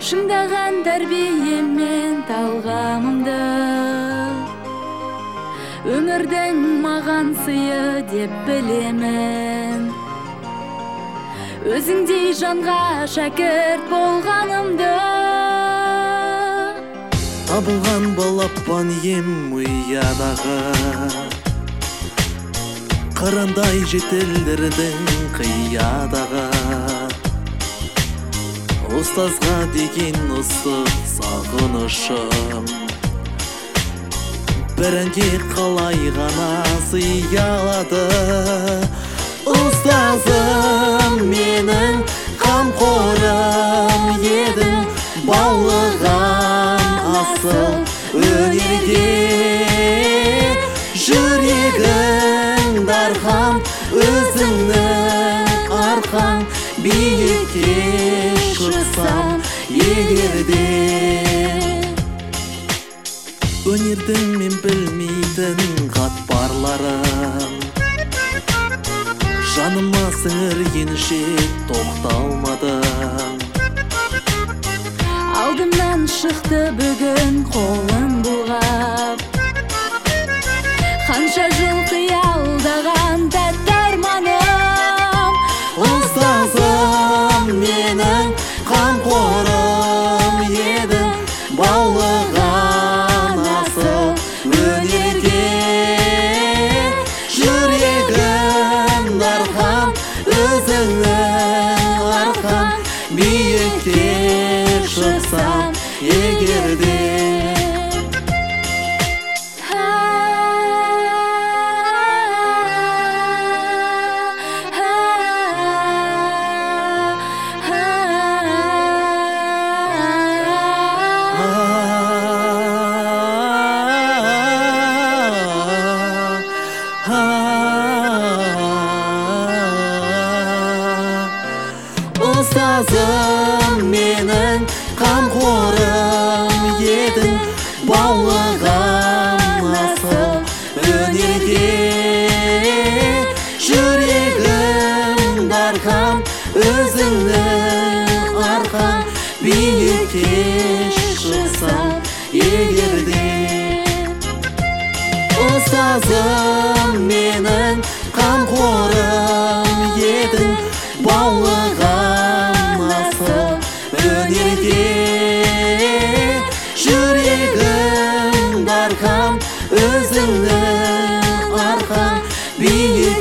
шыңдаган тарбиеммен талгамымды өмүрдүн маган сыйы деп билемин. Өзүңдей жанга шакирт болганымды табылган балапан ем уядагы карандай жетелдердин кыядагы устазга деген ыстык сагынышым бәрәңге қалай ғана сыялады. Устазым менің қамқорым едің, баулыған асыл өнерге жүрегің дархан, өзіңнің арқан биікке шықсам егерде. Өнердің мен білмейтін қатпарларын жаныма сіңіргенше тоқталмадым. Алдымнан шықты бүгін қолын бұлғап, қанша жыл қиялдаған тәтті арманым. Ұстазым менің қамқорым едің, баулыған асыл өнерге жүрегім дархан, өзіңнің арқан биікке шықсам егерде. Ұстазым менің қамқорым едің, баулыған асыл өнерге жүрегім дархан, өзіңнің арқан биікке шықсам егерде. Ұстазым менің қамқорым едің, баулыған асыл өнерге жүрегім дархан, өзіңнің арқан биік